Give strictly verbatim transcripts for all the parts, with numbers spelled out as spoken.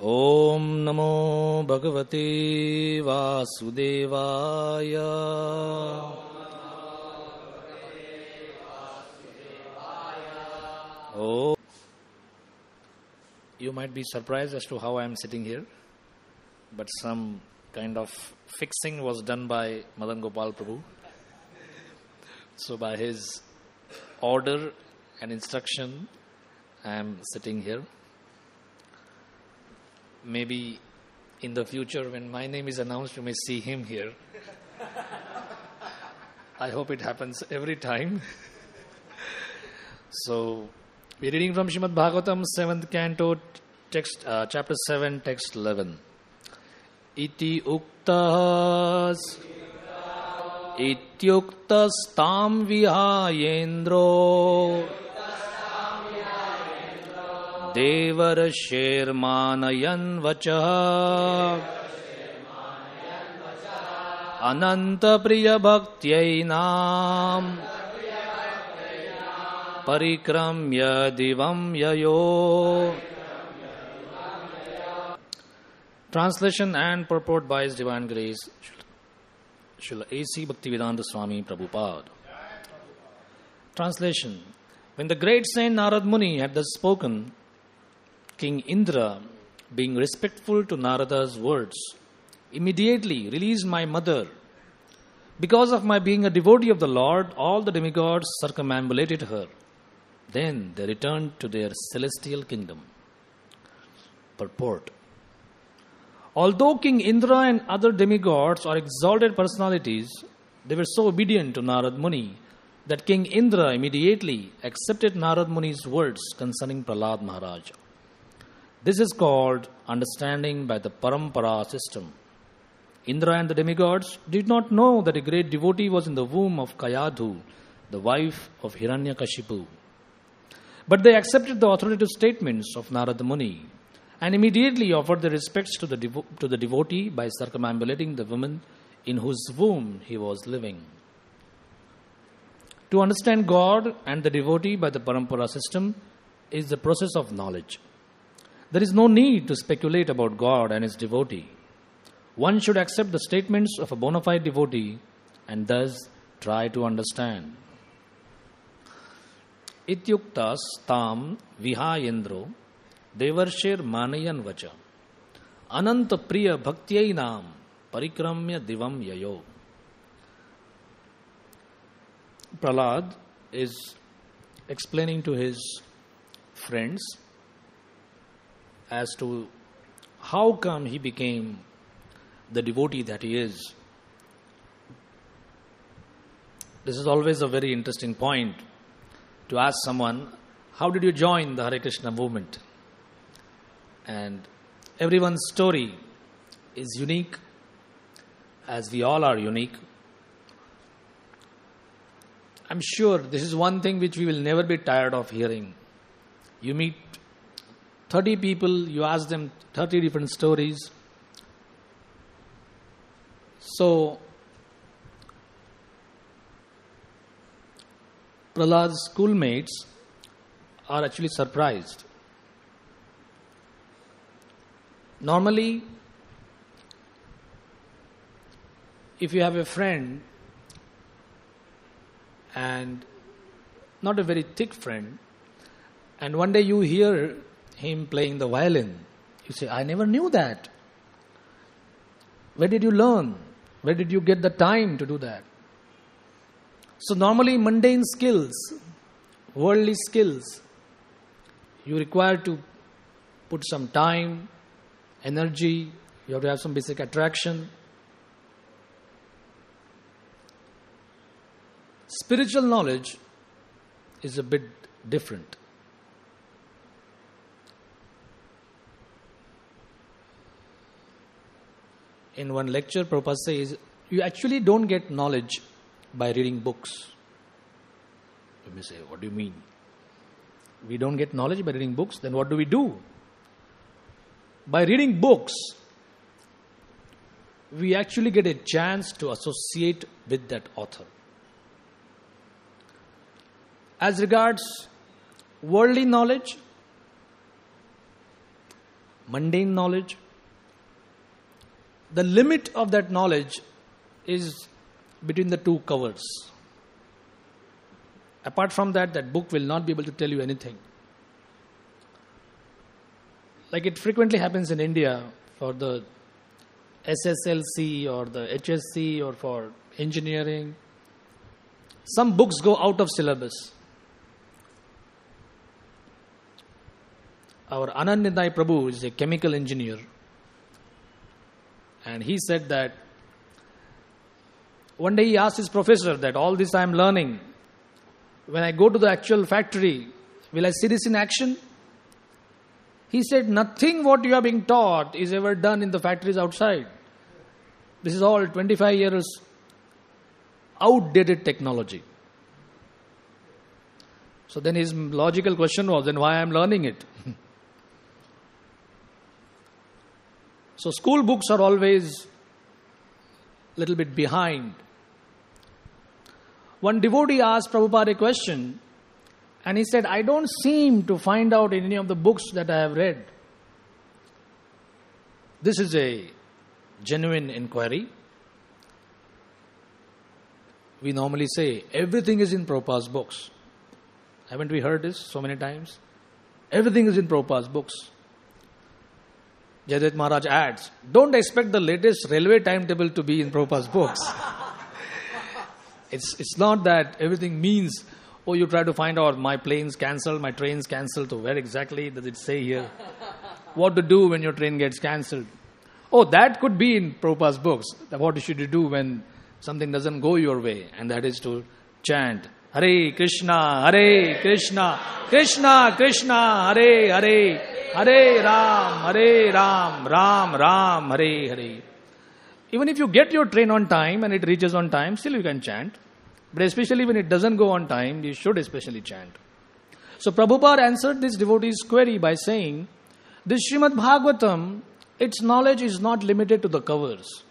Om Namo Bhagavate Vasudevaya. Oh, you might be surprised as to how I am sitting here, but some kind of fixing was done by Madan Gopal Prabhu. So by his order and instruction, I am sitting here. Maybe in the future when my name is announced, you may see him here. I hope it happens every time. So, we're reading from Srimad Bhagavatam, seventh canto, text, uh, chapter seven, text eleven. Iti uktas, ityuktas tam vihayendro, Devarashirmanayan vachah Ananta priya bhaktyeinam Parikramya divam yayo. Translation and purport by His Divine Grace Srila A C Bhaktivedanta Swami Prabhupada. Translation. When the great saint Narad Muni had thus spoken, King Indra, being respectful to Narada's words, immediately released my mother. Because of my being a devotee of the Lord, all the demigods circumambulated her. Then they returned to their celestial kingdom. Purport. Although King Indra and other demigods are exalted personalities, they were so obedient to Narad Muni that King Indra immediately accepted Narad Muni's words concerning Prahlad Maharaj. This is called understanding by the Parampara system. Indra and the demigods did not know that a great devotee was in the womb of Kayadhu, the wife of Hiranyakashipu. But they accepted the authoritative statements of Narada Muni and immediately offered their respects to the, devo- to the devotee by circumambulating the woman in whose womb he was living. To understand God and the devotee by the Parampara system is the process of knowledge. There is no need to speculate about God and His devotee. One should accept the statements of a bona fide devotee and thus try to understand. Ityuktas tam vihayendro devarshir manayan vacha ananta priya bhaktyeinam parikramya divam yayo. Prahlad is explaining to his friends as to how come he became the devotee that he is. This is always a very interesting point to ask someone, how did you join the Hare Krishna movement? And everyone's story is unique, as we all are unique. I'm sure this is one thing which we will never be tired of hearing. You meet thirty people, you ask them thirty different stories. So, Prahlad's schoolmates are actually surprised. Normally, if you have a friend, and not a very thick friend, and one day you hear him playing the violin, you say, I never knew that. Where did you learn? Where did you get the time to do that? So normally mundane skills, worldly skills, you require to put some time, energy, you have to have some basic attraction. Spiritual knowledge is a bit different. In one lecture, Prabhupada says, you actually don't get knowledge by reading books. You may say, what do you mean? We don't get knowledge by reading books, then what do we do? By reading books, we actually get a chance to associate with that author. As regards worldly knowledge, mundane knowledge. The limit of that knowledge is between the two covers. Apart from that, that book will not be able to tell you anything. Like it frequently happens in India for the S S L C or the H S C or for engineering. Some books go out of syllabus. Our Anand Nidai Prabhu is a chemical engineer. And he said that one day he asked his professor that all this I am learning, when I go to the actual factory, will I see this in action? He said, nothing what you are being taught is ever done in the factories outside. This is all twenty-five years outdated technology. So then his logical question was, then why I am learning it? So school books are always a little bit behind. One devotee asked Prabhupada a question, and he said, I don't seem to find out in any of the books that I have read. This is a genuine inquiry. We normally say, everything is in Prabhupada's books. Haven't we heard this so many times? Everything is in Prabhupada's books. Jayadvaita Maharaj adds, don't expect the latest railway timetable to be in Prabhupada's books. It's it's not that everything means, oh, you try to find out my plane's cancelled, my train's cancelled. So where exactly does it say here? What to do when your train gets cancelled? Oh, that could be in Prabhupada's books. What should you do when something doesn't go your way? And that is to chant, Hare Krishna, Hare Krishna, Krishna Krishna, Hare Hare, Hare Ram, Hare Ram, Ram Ram, Hare Hare. Even if you get your train on time and it reaches on time, still you can chant. But especially when it doesn't go on time, you should especially chant. So Prabhupada answered this devotee's query by saying, this Srimad Bhagavatam, its knowledge is not limited to the covers.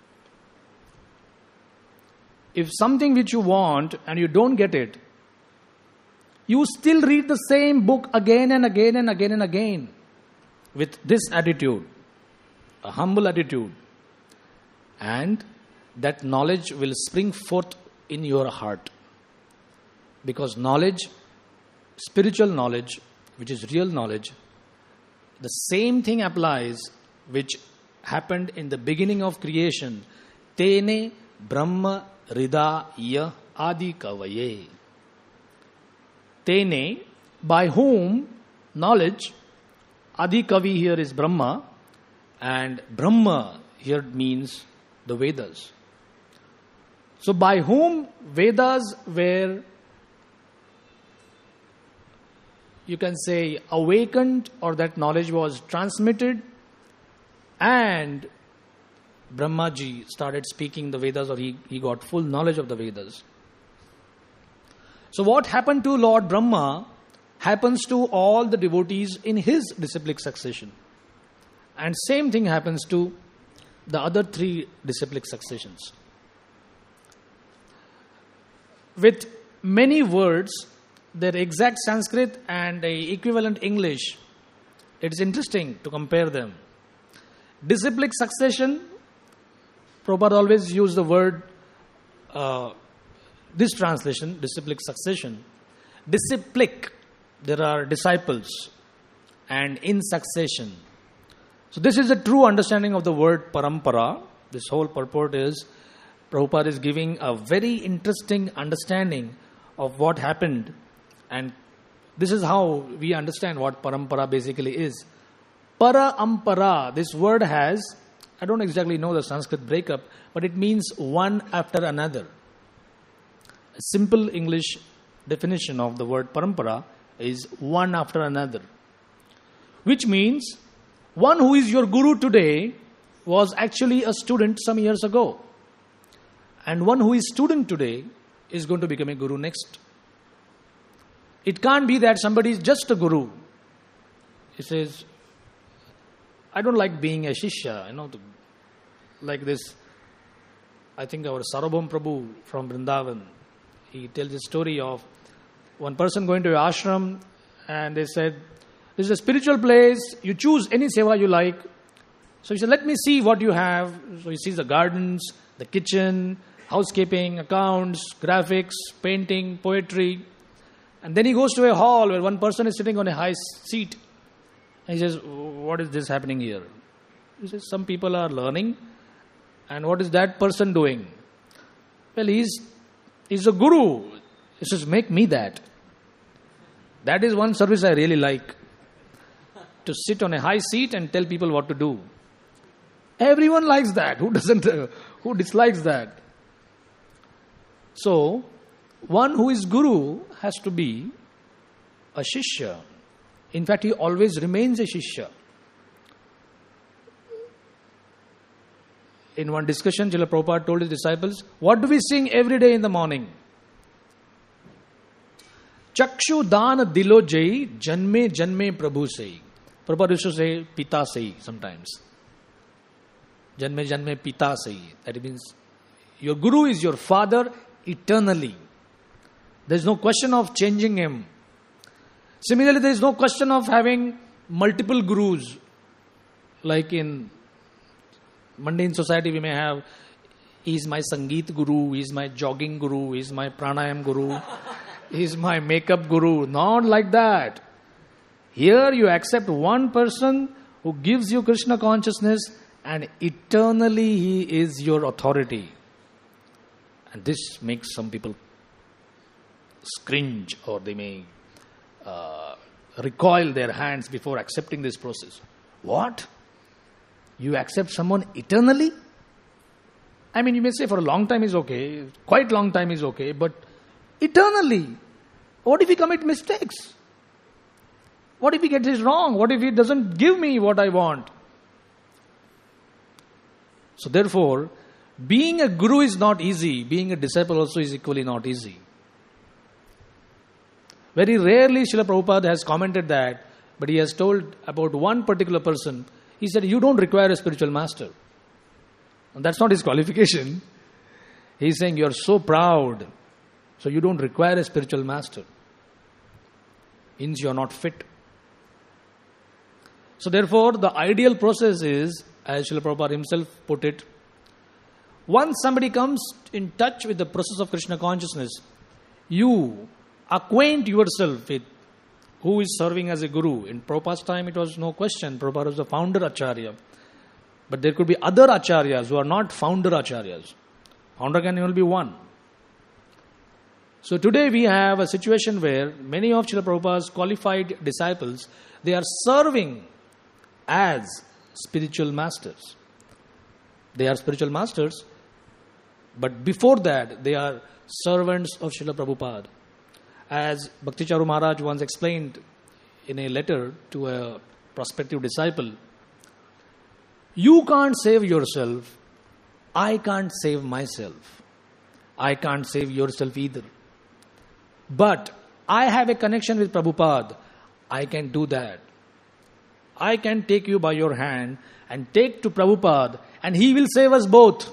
If something which you want and you don't get it, you still read the same book again and again and again and again with this attitude, a humble attitude. And that knowledge will spring forth in your heart. Because knowledge, spiritual knowledge, which is real knowledge, the same thing applies which happened in the beginning of creation. Tene Brahma Ridaya Adi Kavaye. Tene, by whom knowledge, Adi Kavi here is Brahma, and Brahma here means the Vedas. So by whom Vedas were, you can say, awakened, or that knowledge was transmitted, and Brahmaji started speaking the Vedas, or he, he got full knowledge of the Vedas. So what happened to Lord Brahma happens to all the devotees in his disciplic succession. And same thing happens to the other three disciplic successions. With many words, their exact Sanskrit and a equivalent English, it is interesting to compare them. Disciplic succession, Prabhupada always use the word, uh, this translation, disciplic succession. Disciplic, there are disciples, and in succession. So this is a true understanding of the word parampara. This whole purport is, Prabhupada is giving a very interesting understanding of what happened, and this is how we understand what parampara basically is. Para ampara, this word has, I don't exactly know the Sanskrit breakup, but it means one after another. A simple English definition of the word parampara is one after another. Which means, one who is your guru today was actually a student some years ago. And one who is student today is going to become a guru next. It can't be that somebody is just a guru. He says, I don't like being a shishya, you know, to, like this. I think our Sarabham Prabhu from Vrindavan, he tells a story of one person going to an ashram, and they said, This is a spiritual place. You choose any seva you like. So he said, let me see what you have. So he sees the gardens, the kitchen, housekeeping, accounts, graphics, painting, poetry. And then he goes to a hall where one person is sitting on a high seat. And he says, what is this happening here? He says, some people are learning. And what is that person doing? Well, he's, he's a guru. He says, make me that. That is one service I really like. To sit on a high seat and tell people what to do. Everyone likes that. Who doesn't? Uh, who dislikes that? So, one who is guru has to be a shishya. In fact, he always remains a shishya. In one discussion, Srila Prabhupada told his disciples, what do we sing every day in the morning? Chakshu dana dilo jai, janme janme prabhu sei. Prabhupada used to say, pita sei sometimes. Janme janme pita sei. That means, your guru is your father eternally. There is no question of changing him. Similarly, there is no question of having multiple gurus. Like in mundane society, we may have, he is my Sangeet guru, he is my jogging guru, he is my pranayam guru, he is my makeup guru. Not like that. Here you accept one person who gives you Krishna consciousness and eternally he is your authority. And this makes some people cringe, or they may uh, recoil their hands before accepting this process. What? You accept someone eternally? I mean, you may say for a long time is okay, quite long time is okay, but eternally, what if we commit mistakes? What if he gets this wrong? What if he doesn't give me what I want? So therefore, being a guru is not easy. Being a disciple also is equally not easy. Very rarely Srila Prabhupada has commented that, but he has told about one particular person. He said, you don't require a spiritual master. And that's not his qualification. He's saying, you're so proud, so you don't require a spiritual master. Means you're not fit. So therefore, the ideal process is, as Srila Prabhupada himself put it, once somebody comes in touch with the process of Krishna consciousness, you acquaint yourself with who is serving as a guru. In Prabhupada's time, it was no question. Prabhupada was the founder acharya. But there could be other acharyas who are not founder acharyas. Founder can only be one. So today we have a situation where many of Srila Prabhupada's qualified disciples, they are serving as spiritual masters. They are spiritual masters, but before that, they are servants of Srila Prabhupada. As Bhakti Charu Maharaj once explained in a letter to a prospective disciple, you can't save yourself, I can't save myself. I can't save yourself either. But I have a connection with Prabhupada, I can do that. I can take you by your hand and take to Prabhupada, and he will save us both.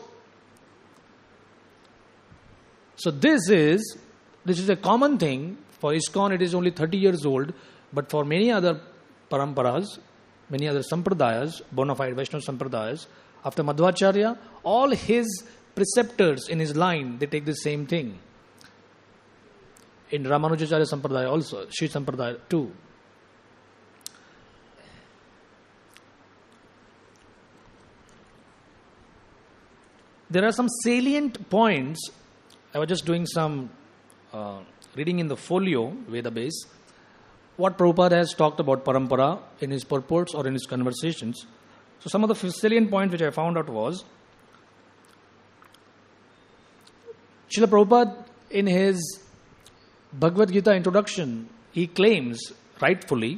So this is this is a common thing. For ISKCON it is only thirty years old, but for many other paramparas, many other sampradayas, bona fide Vaishnava sampradayas, after Madhvacharya, all his preceptors in his line, they take the same thing. In Ramanujacharya sampradaya also, Sri sampradaya too. There are some salient points. I was just doing some uh, reading in the folio, Veda base, what Prabhupada has talked about parampara in his purports or in his conversations. So some of the salient points which I found out was, Srila Prabhupada in his Bhagavad Gita introduction, he claims rightfully,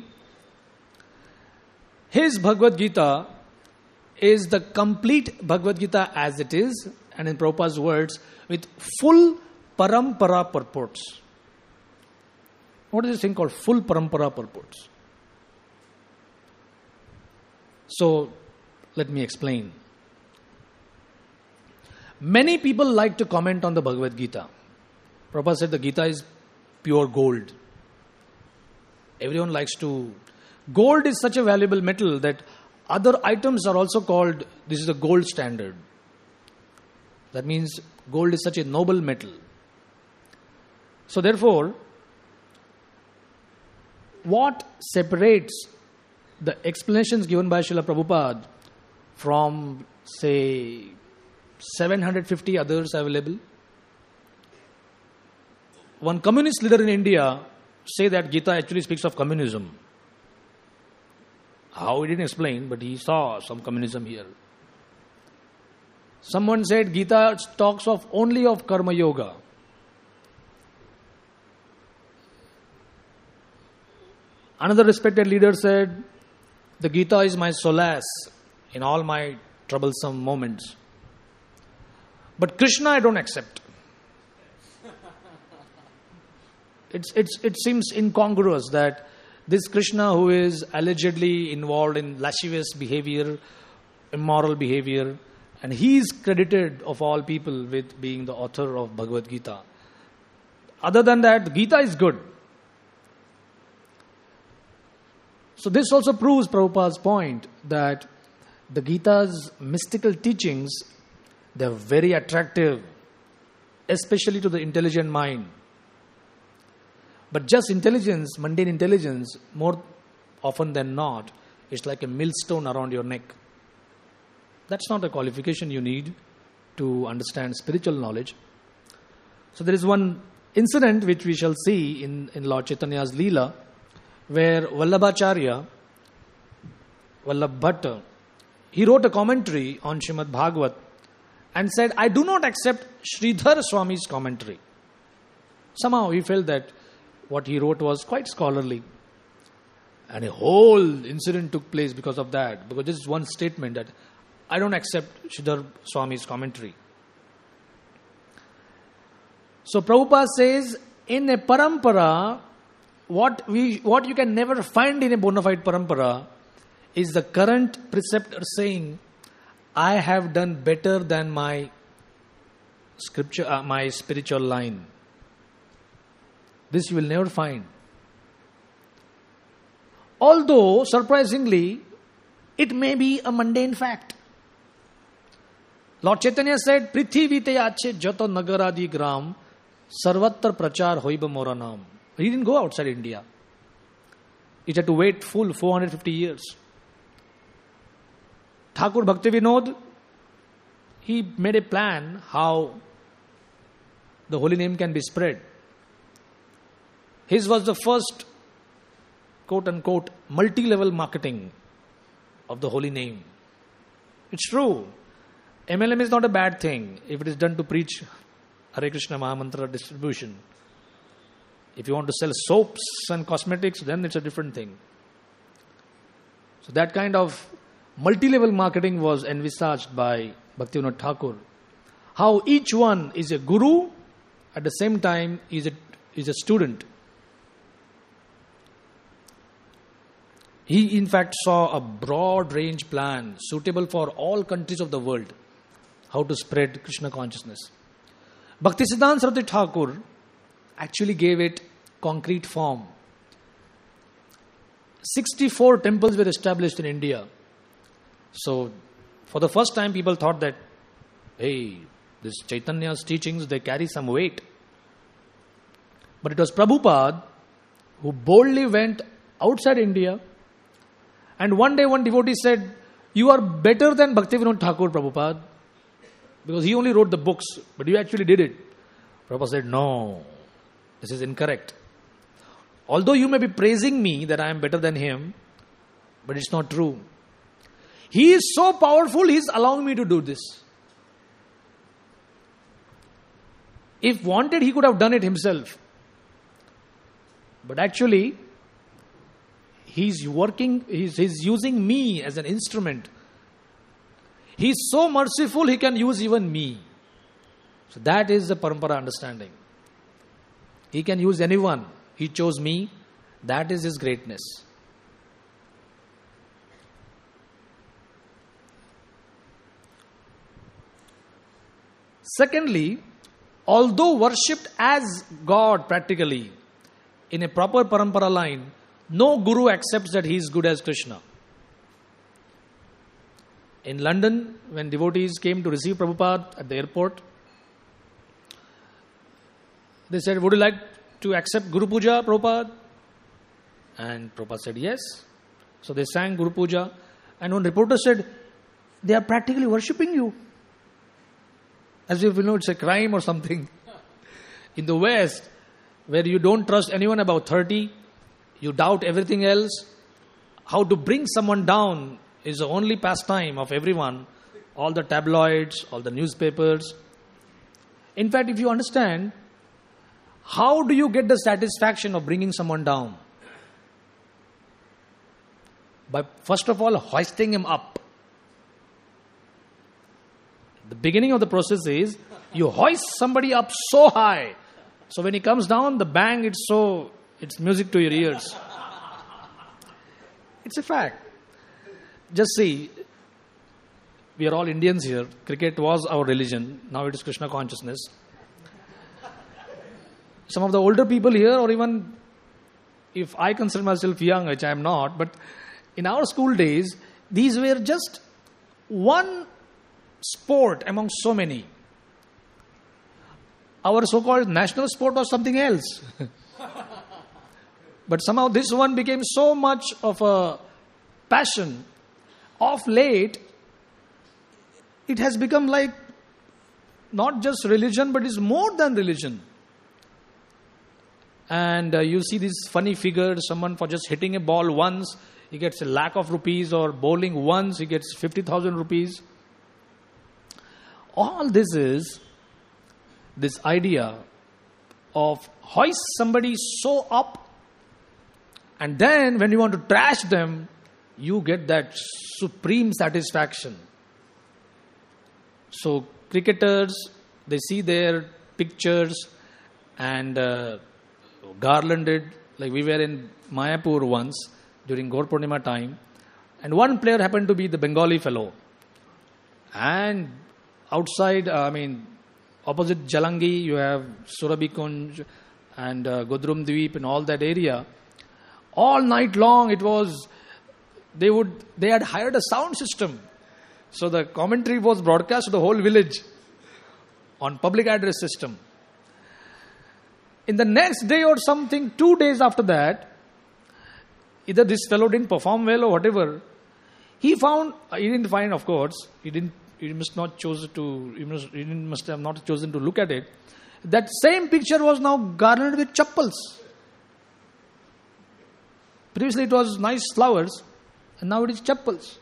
his Bhagavad Gita is the complete Bhagavad Gita as it is, and in Prabhupada's words, with full parampara purports. What is this thing called full parampara purports? So, let me explain. Many people like to comment on the Bhagavad Gita. Prabhupada said the Gita is pure gold. Everyone likes to Gold is such a valuable metal that other items are also called, this is the gold standard. That means gold is such a noble metal. So therefore, what separates the explanations given by Srila Prabhupada from, say, seven hundred fifty others available? One communist leader in India say that Gita actually speaks of communism. How he didn't explain, but he saw some communism here. Someone said Gita talks of only of karma yoga. Another respected leader said, the Gita is my solace in all my troublesome moments. But Krishna I don't accept. It's, it's, it seems incongruous that this Krishna who is allegedly involved in lascivious behavior, immoral behavior, and he is credited of all people with being the author of Bhagavad Gita. Other than that, Gita is good. So this also proves Prabhupada's point that the Gita's mystical teachings, they are very attractive, especially to the intelligent mind. But just intelligence, mundane intelligence, more often than not, is like a millstone around your neck. That's not a qualification you need to understand spiritual knowledge. So there is one incident which we shall see in, in Lord Chaitanya's Leela, where Vallabhacharya, Vallabh Bhatta, he wrote a commentary on Srimad Bhagavat and said, I do not accept Sridhar Swami's commentary. Somehow he felt that what he wrote was quite scholarly. And a whole incident took place because of that. Because this is one statement that I don't accept Sridhar Swami's commentary. So Prabhupada says, in a parampara, what we what you can never find in a bona fide parampara is the current preceptor saying, I have done better than my scripture, uh, my spiritual line. This you will never find. Although, surprisingly, it may be a mundane fact. Lord Chaitanya said, Prithivite ache jato nagaradi gram sarvatra prachar hoiba moranam. He didn't go outside India. He had to wait full four hundred fifty years. Thakur Bhaktivinod, he made a plan how the holy name can be spread. His was the first, quote unquote, multi-level marketing of the holy name. It's true. M L M is not a bad thing if it is done to preach Hare Krishna Mahamantra distribution. If you want to sell soaps and cosmetics, then it's a different thing. So that kind of multi-level marketing was envisaged by Bhaktivinoda Thakur. How each one is a guru, at the same time is a, is a student. He in fact saw a broad range plan suitable for all countries of the world, how to spread Krishna consciousness. Bhaktisiddhanta Saraswati Thakur actually gave it concrete form. sixty-four temples were established in India. So, for the first time people thought that, hey, this Chaitanya's teachings, they carry some weight. But it was Prabhupada who boldly went outside India, and one day one devotee said, you are better than Bhaktivinoda Thakur, Prabhupada, because he only wrote the books, but you actually did it. Prabhupada said, no, this is incorrect. Although you may be praising me that I am better than him, but it's not true. He is so powerful, he is allowing me to do this. If wanted, he could have done it himself. But actually, he's working, he's, he's using me as an instrument. He's so merciful, he can use even me. So that is the parampara understanding. He can use anyone. He chose me. That is his greatness. Secondly, although worshipped as God practically, in a proper parampara line, No guru accepts that he is good as Krishna. In London, when devotees came to receive Prabhupada at the airport, they said, would you like to accept Guru Puja, Prabhupada? And Prabhupada said, yes. So they sang Guru Puja. And one reporter said, they are practically worshipping you. As if you know it's a crime or something. In the West, where you don't trust anyone above thirty, you doubt everything else, how to bring someone down is the only pastime of everyone. All the tabloids, all the newspapers. In fact, if you understand, how do you get the satisfaction of bringing someone down? By first of all hoisting him up. The beginning of the process is you hoist somebody up so high, so when he comes down, the bang, it's so it's music to your ears. It's a fact. Just see, we are all Indians here. Cricket was our religion. Now it is Krishna consciousness. Some of the older people here, or even if I consider myself young, which I am not, but in our school days, these were just one sport among so many. Our so-called national sport was something else. But somehow this one became so much of a passion. Of late, it has become like not just religion, but it's more than religion. And uh, you see these funny figures, someone for just hitting a ball once, he gets a lakh of rupees, or bowling once, he gets fifty thousand rupees. All this is this idea of hoist somebody so up, and then when you want to trash them, you get that supreme satisfaction. So cricketers, they see their pictures and uh, garlanded, like we were in Mayapur once during Gaur Purnima time, and one player happened to be the Bengali fellow. And outside, uh, I mean, opposite Jalangi, you have Surabhi Kunj and uh, Godrum Dweep and all that area. All night long, it was, they would, they had hired a sound system. So the commentary was broadcast to the whole village on public address system. In the next day or something, two days after that, either this fellow didn't perform well or whatever, he found, he didn't find, of course, he didn't, he must not choose to, he must, he must have not chosen to look at it. That same picture was now garlanded with chappals. Previously it was nice flowers, and now it is chappals.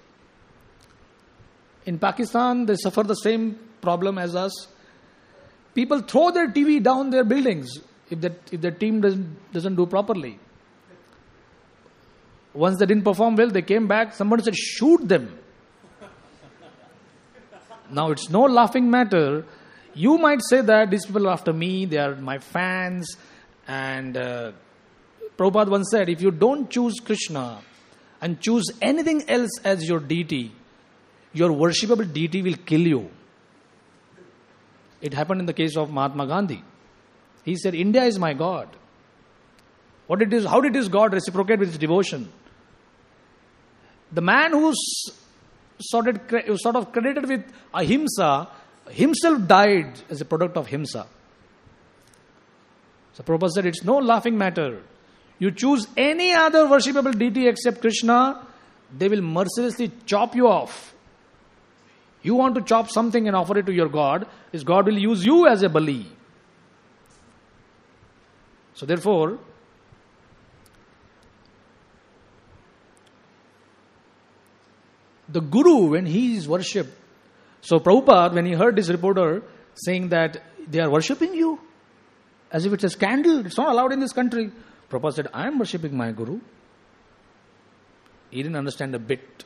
In Pakistan, they suffer the same problem as us. People throw their T V down their buildings if that if their team doesn't doesn't do properly. Once they didn't perform well, they came back. Somebody said, shoot them. Now it's no laughing matter. You might say that these people are after me, they are my fans. And uh, Prabhupada once said, if you don't choose Krishna and choose anything else as your deity, your worshipable deity will kill you. It happened in the case of Mahatma Gandhi. He said, India is my God. What it is, how did his God reciprocate with his devotion? The man who's sort of, sort of credited with ahimsa himself died as a product of himsa. So Prabhupada said, it's no laughing matter. You choose any other worshipable deity except Krishna, they will mercilessly chop you off. You want to chop something and offer it to your God, his God will use you as a bali. So therefore, the Guru, when he is worshipped, so Prabhupada, when he heard this reporter saying that they are worshipping you, as if it's a scandal, it's not allowed in this country. Prabhupada said, I am worshipping my Guru. He didn't understand a bit.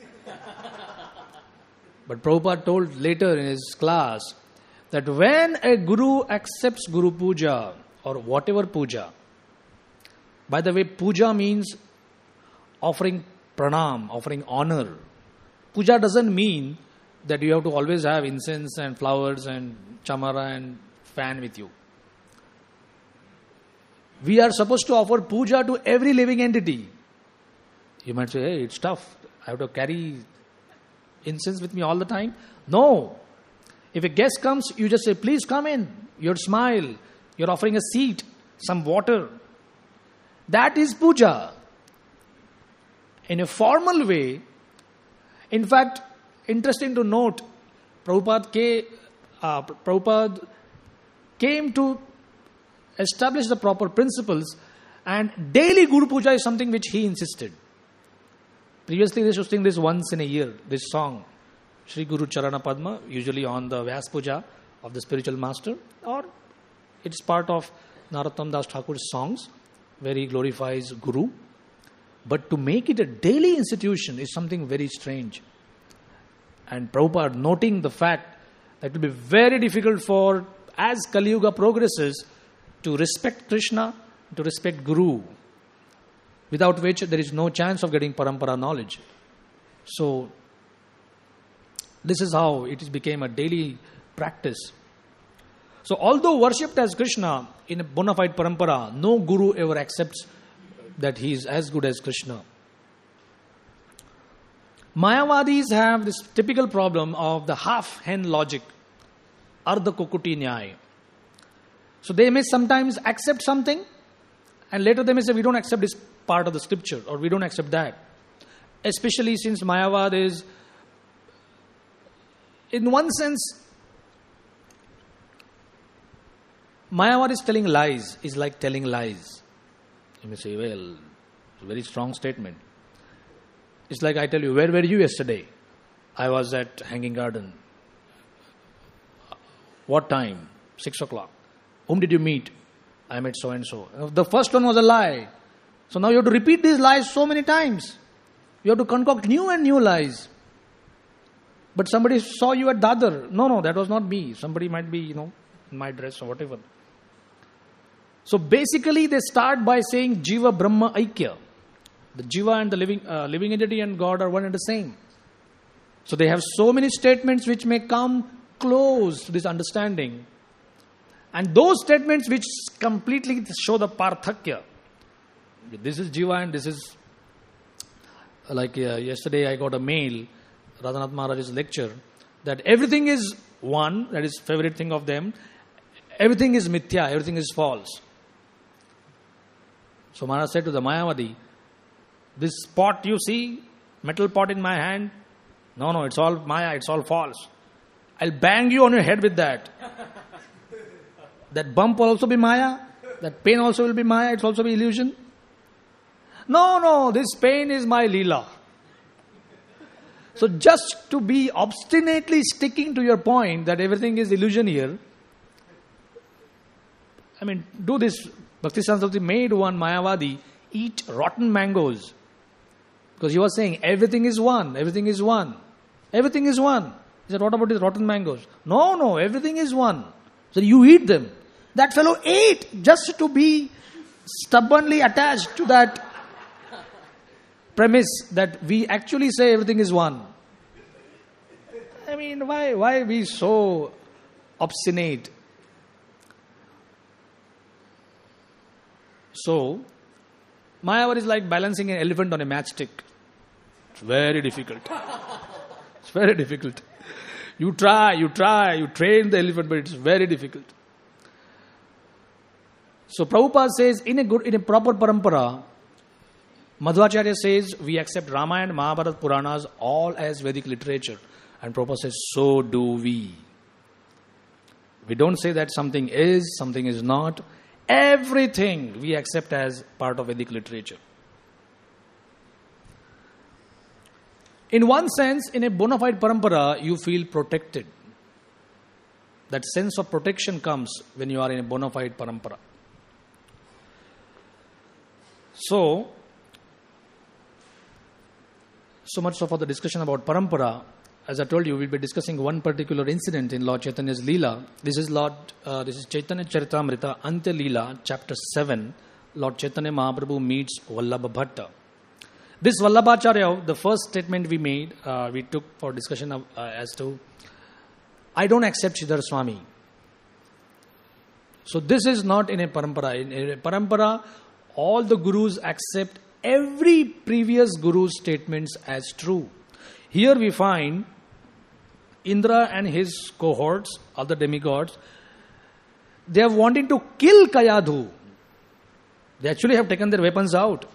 But Prabhupada told later in his class that when a Guru accepts Guru Puja or whatever Puja, by the way, Puja means offering pranam, offering honor. Puja doesn't mean that you have to always have incense and flowers and chamara and fan with you. We are supposed to offer puja to every living entity. You might say, hey, it's tough. I have to carry incense with me all the time. No. If a guest comes, you just say, please come in. You're smile. You're offering a seat, some water. That is puja. In a formal way, in fact, interesting to note, Prabhupada, ke, uh, Prabhupada came to establish the proper principles, and daily Guru Puja is something which he insisted. Previously, they used to sing this once in a year, this song, Shri Guru Charana Padma, usually on the Vyas Puja of the spiritual master, or it's part of Narottam Das Thakur's songs, where he glorifies Guru. But to make it a daily institution is something very strange. And Prabhupada, noting the fact that it will be very difficult for, as Kali Yuga progresses, to respect Krishna, to respect Guru, without which there is no chance of getting parampara knowledge. So, this is how it became a daily practice. So, although worshipped as Krishna in a bona fide parampara, no Guru ever accepts that he is as good as Krishna. Mayavadis have this typical problem of the half-hen logic, Ardha Kukuti Nyaya. So they may sometimes accept something, and later they may say, we don't accept this part of the scripture, or we don't accept that. Especially since Mayavad is, in one sense, Mayavad is telling lies, is like telling lies. You may say, well, it's a very strong statement. It's like I tell you, where were you yesterday? I was at Hanging Garden. What time? Six o'clock. Whom did you meet? I met so and so. The first one was a lie. So now you have to repeat these lies so many times. You have to concoct new and new lies. But somebody saw you at Dadar. No, no, that was not me. Somebody might be, you know, in my dress or whatever. So basically they start by saying Jiva Brahma Aikya. The Jiva and the living uh, living entity and God are one and the same. So they have so many statements which may come close to this understanding. And those statements which completely show the Parthakya. This is Jiva and this is, like uh, yesterday I got a mail, Radhanath Maharaj's lecture, that everything is one, that is favorite thing of them. Everything is mithya, everything is false. So Maharaj said to the Mayavadi, this pot you see, metal pot in my hand, no, no, it's all Maya, it's all false. I'll bang you on your head with that. That bump will also be Maya. That pain also will be Maya. It's also be illusion. No, no, this pain is my Leela. So just to be obstinately sticking to your point that everything is illusion here, I mean, do this. Bhakti Saraswati made one Mayavadi eat rotten mangoes. Because he was saying, everything is one, everything is one. Everything is one. He said, what about these rotten mangoes? No, no, everything is one. So you eat them. That fellow ate just to be stubbornly attached to that premise that we actually say everything is one. I mean, why, why be so obstinate? So, Mayavad is like balancing an elephant on a matchstick. It's very difficult. It's very difficult. You try, you try, you train the elephant, but it's very difficult. So Prabhupada says, in a good, in a proper parampara, Madhvacharya says, we accept Ramayana, Mahabharata, Puranas all as Vedic literature. And Prabhupada says, so do we. We don't say that something is, something is not. Everything we accept as part of Vedic literature. In one sense, in a bona fide parampara, you feel protected. That sense of protection comes when you are in a bona fide parampara. So, so much so for the discussion about parampara. As I told you, we'll be discussing one particular incident in Lord Chaitanya's Leela. This is Lord, uh, this is Chaitanya Charitamrita, Antya Leela, chapter seven. Lord Chaitanya Mahaprabhu meets Vallabha Bhatta. This Vallabhacharya, the first statement we made, uh, we took for discussion of, uh, as to, I don't accept Sridhar Swami. So this is not in a parampara. In a parampara, all the gurus accept every previous guru's statements as true. Here we find Indra and his cohorts, other demigods, they are wanting to kill Kayadhu. They actually have taken their weapons out.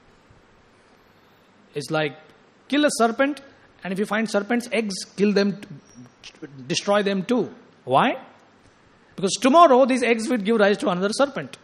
It's like, kill a serpent, and if you find serpent's eggs, kill them, destroy them too. Why? Because tomorrow these eggs will give rise to another serpent.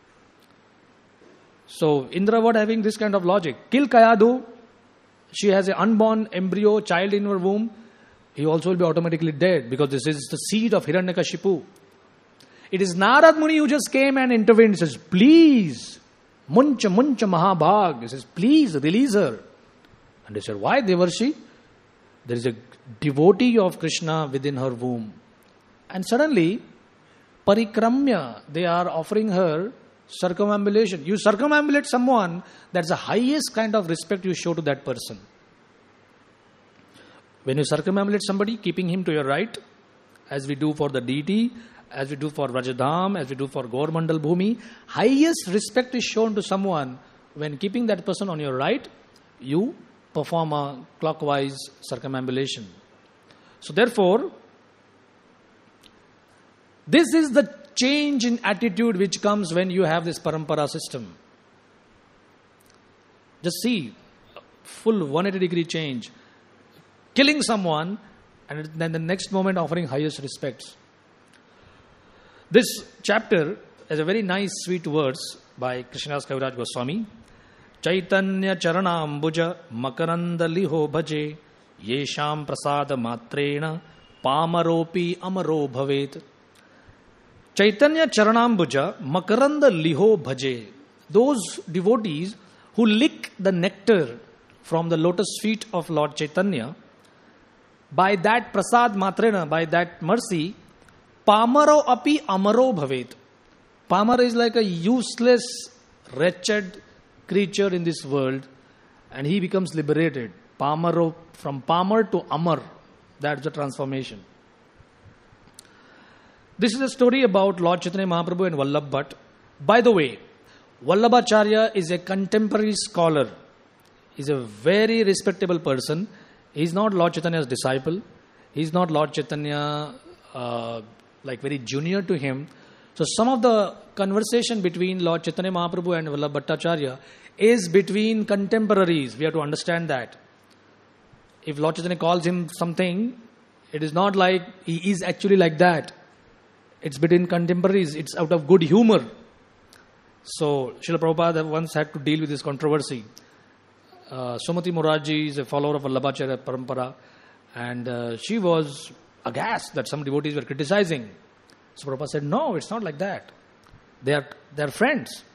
So Indra was having this kind of logic. Kill Kayadhu. She has an unborn embryo child in her womb. He also will be automatically dead because this is the seed of Hiranyakashipu. It is Narad Muni who just came and intervened. He says, please, muncha muncha mahabhag. He says, please release her. And they said, why, Devarshi? There is a devotee of Krishna within her womb. And suddenly, parikramya, they are offering her circumambulation. You circumambulate someone, that's the highest kind of respect you show to that person. When you circumambulate somebody, keeping him to your right, as we do for the deity, as we do for Rajadham, as we do for Gaur Mandal Bhumi, highest respect is shown to someone when keeping that person on your right, you perform a clockwise circumambulation. So therefore, this is the change in attitude which comes when you have this parampara system. Just see, full one hundred eighty degree change. Killing someone and then the next moment offering highest respects. This chapter has a very nice sweet words by Krishnadas Kaviraj Goswami. Chaitanya charanambuja makaranda liho bhaje yesham prasada matrena pamaropi amaro bhavet. Chaitanya charanambuja makaranda liho bhaje. Those devotees who lick the nectar from the lotus feet of Lord Chaitanya, by that prasad matrena, by that mercy, pamaro api amaro bhavet. Pamar is like a useless, wretched creature in this world, and he becomes liberated. Pamaro, from Pamar to Amar, that's the transformation. This is a story about Lord Chaitanya Mahaprabhu and Vallabh Bhatt. By the way, Vallabhacharya is a contemporary scholar. He's a very respectable person. He's not Lord Chaitanya's disciple. He's not Lord Chaitanya uh, like very junior to him. So some of the conversation between Lord Chaitanya Mahaprabhu and Vallabh Bhattacharya is between contemporaries. We have to understand that. If Lord Chaitanya calls him something, it is not like he is actually like that. It's between contemporaries. It's out of good humor. So Srila Prabhupada once had to deal with this controversy. Uh, Sumati Morarji is a follower of Vallabhacharya Parampara, and uh, she was aghast that some devotees were criticizing. So Prabhupada said, no, it's not like that. They are they are friends.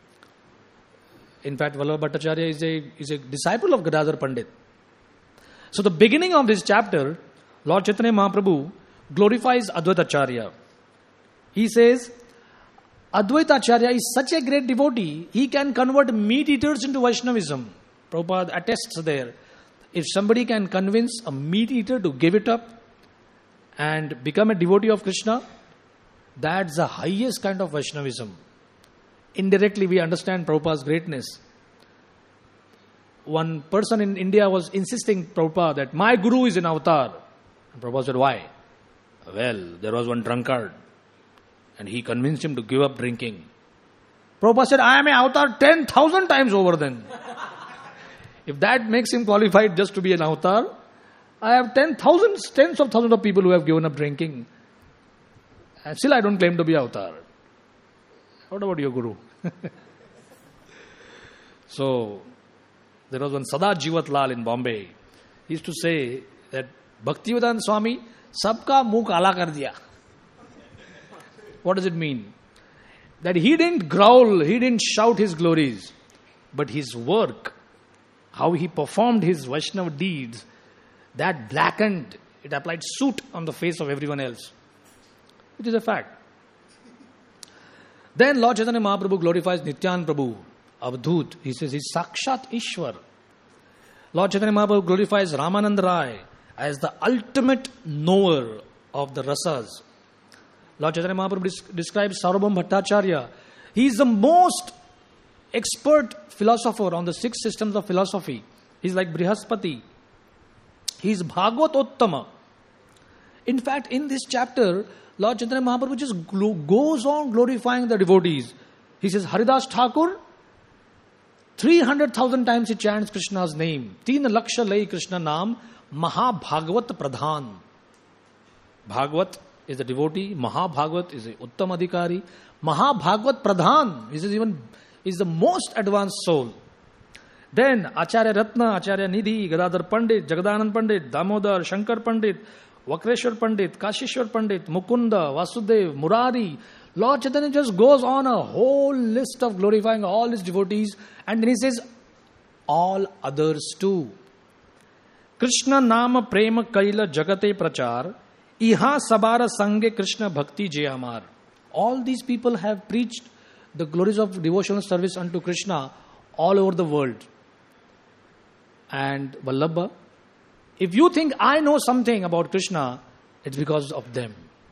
In fact, Vallabh Bhattacharya is a, is a disciple of Gadadhar Pandit. So the beginning of this chapter, Lord Chaitanya Mahaprabhu glorifies Advaitacharya. He says, Advaitacharya is such a great devotee, he can convert meat eaters into Vaishnavism. Prabhupada attests there. If somebody can convince a meat eater to give it up and become a devotee of Krishna, that's the highest kind of Vaishnavism. Indirectly, we understand Prabhupada's greatness. One person in India was insisting Prabhupada that my guru is an avatar. And Prabhupada said, why? Well, there was one drunkard and he convinced him to give up drinking. Prabhupada said, I am an avatar ten thousand times over then. If that makes him qualified just to be an avatar, I have ten thousands, tens of thousands of people who have given up drinking. And still I don't claim to be avatar. What about your guru? So, there was one Sada Jivat Lal in Bombay. He used to say that Bhaktivedanta Swami sabka muh kala kar diya. What does it mean? That he didn't growl, he didn't shout his glories, but his work, how he performed his Vaishnava deeds, that blackened, it applied soot on the face of everyone else. It is a fact. Then Lord Chaitanya Mahaprabhu glorifies Nityan Prabhu, Avadhut. He says he's Sakshat Ishwar. Lord Chaitanya Mahaprabhu glorifies Ramananda Rai as the ultimate knower of the rasas. Lord Chaitanya Mahaprabhu des- describes Sarvabhauma Bhattacharya. He is the most expert philosopher on the six systems of philosophy. He is like Brihaspati. He is Bhagavad Uttama. In fact, in this chapter, Lord Chaitanya Mahaprabhu just glo- goes on glorifying the devotees. He says, Haridas Thakur, three hundred thousand times he chants Krishna's name. Teen laksha lay Krishna naam, Maha Bhagavat Pradhan. Bhagavat is the devotee, Maha Bhagavat is the Uttam Adhikari. Maha Bhagavat Pradhan is even is the most advanced soul. Then Acharya Ratna, Acharya Nidhi, Gadadhar Pandit, Jagadanand Pandit, Damodar, Shankar Pandit, Vakreshwar Pandit, Kashishwar Pandit, Mukunda, Vasudev, Murari. Lord Chaitanya just goes on a whole list of glorifying all his devotees, and then he says, all others too. Krishna Nama Prema Kaila Jagate Prachar, Iha Sabara Sange Krishna Bhakti Jayamar. All these people have preached the glories of devotional service unto Krishna all over the world. And Vallabha, if you think I know something about Krishna, it's because of them.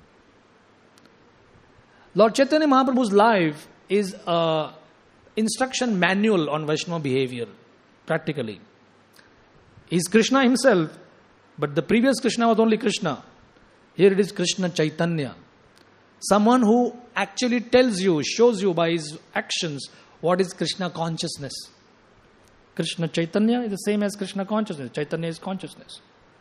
Lord Chaitanya Mahaprabhu's life is an instruction manual on Vaishnava behavior, practically. He's Krishna himself, but the previous Krishna was only Krishna. Here it is Krishna Chaitanya. Someone who actually tells you, shows you by his actions what is Krishna consciousness. Krishna Chaitanya is the same as Krishna consciousness. Chaitanya is consciousness.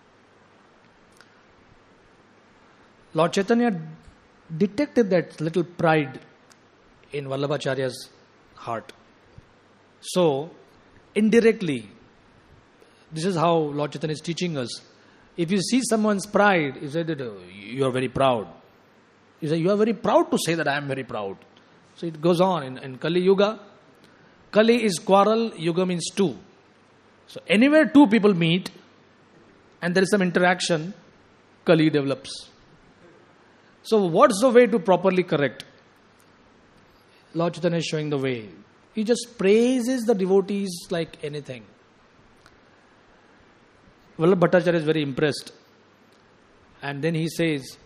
Lord Chaitanya detected that little pride in Vallabhacharya's heart. So, indirectly, this is how Lord Chaitanya is teaching us. If you see someone's pride, you say that uh, you are very proud. You say, you are very proud to say that I am very proud. So it goes on in, in Kali Yuga. Kali is quarrel, Yuga means two. So anywhere two people meet and there is some interaction, Kali develops. So what's the way to properly correct? Lord Chaitanya is showing the way. He just praises the devotees like anything. Vallabha Bhattacharya is very impressed. And then he says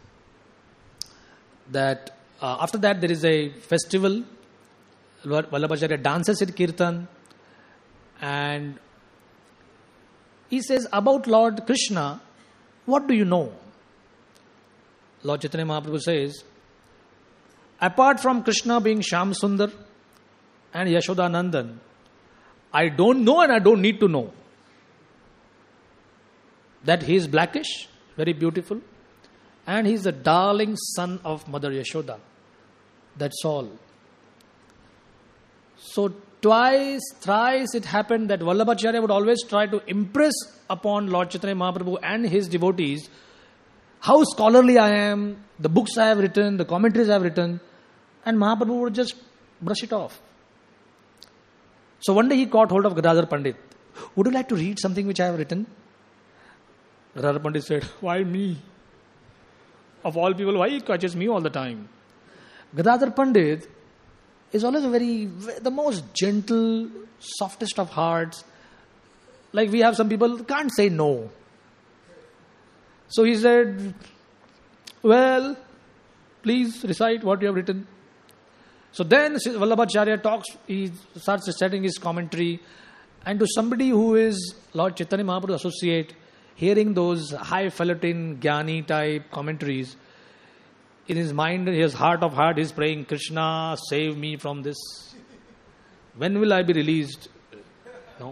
that uh, after that there is a festival. Vallabhacharya dances at Kirtan. And he says, about Lord Krishna, what do you know? Lord Chaitanya Mahaprabhu says, apart from Krishna being Shyam Sundar and Yashoda Nandan, I don't know and I don't need to know that he is blackish, very beautiful, and he is the darling son of Mother Yashoda. That's all. So twice, thrice it happened that Vallabhacharya would always try to impress upon Lord Chaitanya Mahaprabhu and his devotees how scholarly I am, the books I have written, the commentaries I have written, and Mahaprabhu would just brush it off. So one day he caught hold of Gadadhar Pandit. Would you like to read something which I have written? Gadadhar Pandit said, why me? Of all people, why he catches me all the time? Gadadhar Pandit is always a very, the most gentle, softest of hearts. Like we have some people can't say no. So he said, well, please recite what you have written. So then Vallabhacharya talks, he starts reciting his commentary, and to somebody who is Lord Chaitanya Mahaprabhu associate, hearing those highfalutin, jnani type commentaries, in his mind, in his heart of heart, he's praying, Krishna, save me from this. When will I be released? No.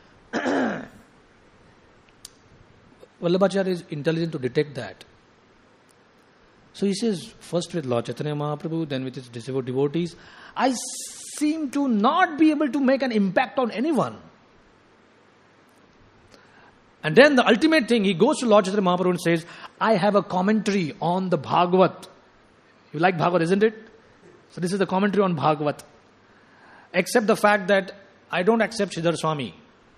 Vallabhacharya is intelligent to detect that. So he says, first with Lord Chaitanya Mahaprabhu, then with his devotees, I seem to not be able to make an impact on anyone. And then the ultimate thing, he goes to Lord Chaitanya Mahaprabhu and says, I have a commentary on the Bhagavat. You like Bhagavat, isn't it? So this is the commentary on Bhagavat. Except the fact that I don't accept Sridhar Swami.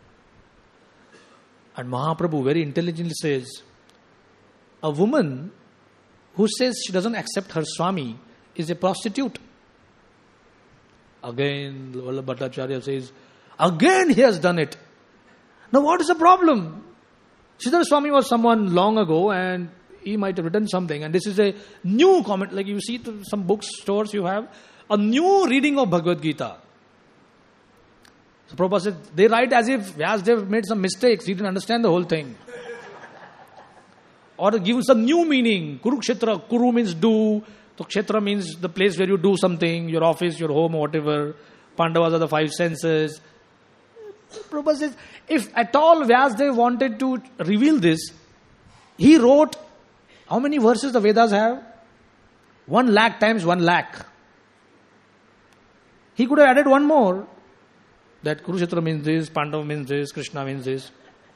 And Mahaprabhu very intelligently says, a woman who says she doesn't accept her Swami is a prostitute. Again, Vallabha Bhattacharya says, again he has done it. Now what is the problem? Sridhar Swami was someone long ago and he might have written something, and this is a new comment, like you see to some bookstores you have, a new reading of Bhagavad Gita. So Prabhupada said, they write as if Vyasadeva made some mistakes, he didn't understand the whole thing. Or give some new meaning. Kurukshetra, Kuru means do, so Kshetra means the place where you do something, your office, your home, whatever. Pandavas are the five senses. Prabhupada says, if at all Vyasadeva wanted to reveal this, he wrote, how many verses the Vedas have? One lakh times one lakh. He could have added one more. That Kurukshetra means this, Pandava means this, Krishna means this.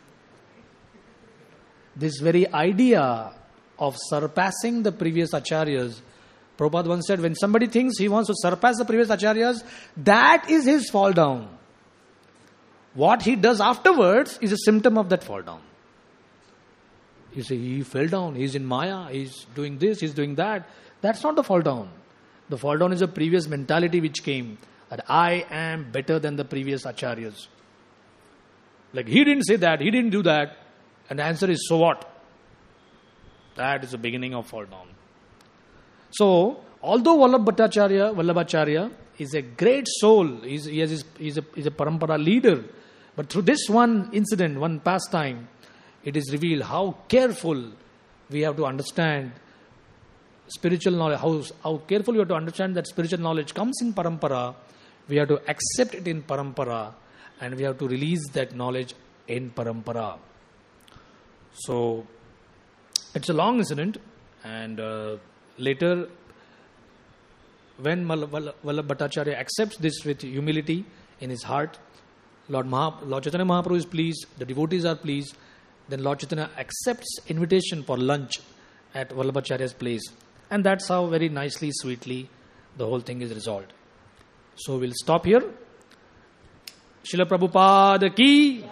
This very idea of surpassing the previous acharyas, Prabhupada once said, when somebody thinks he wants to surpass the previous acharyas, that is his fall down. What he does afterwards is a symptom of that fall down. You say, he fell down, he's in Maya, he's doing this, he's doing that. That's not the fall down. The fall down is a previous mentality which came, that I am better than the previous acharyas. Like he didn't say that, he didn't do that. And the answer is, so what? That is the beginning of fall down. So, although Vallabhacharya, Vallabhacharya is a great soul, he's, he has his, he's, a, he's a parampara leader, but through this one incident, one pastime, it is revealed how careful we have to understand spiritual knowledge, how, how careful we have to understand that spiritual knowledge comes in parampara, we have to accept it in parampara, and we have to release that knowledge in parampara. So, it's a long incident, and uh, later, when Vallabhacharya accepts this with humility in his heart, Lord, Maha, Lord Chaitanya Mahaprabhu is pleased, the devotees are pleased, then Lord Chaitanya accepts invitation for lunch at Vallabhacharya's place. And that's how very nicely, sweetly, the whole thing is resolved. So we'll stop here. Srila Prabhupada ki,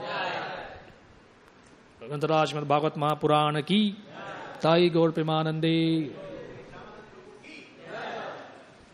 Grantaraj Srimad Bhagavad Mahapurana ki, Tai Gaur Premanande.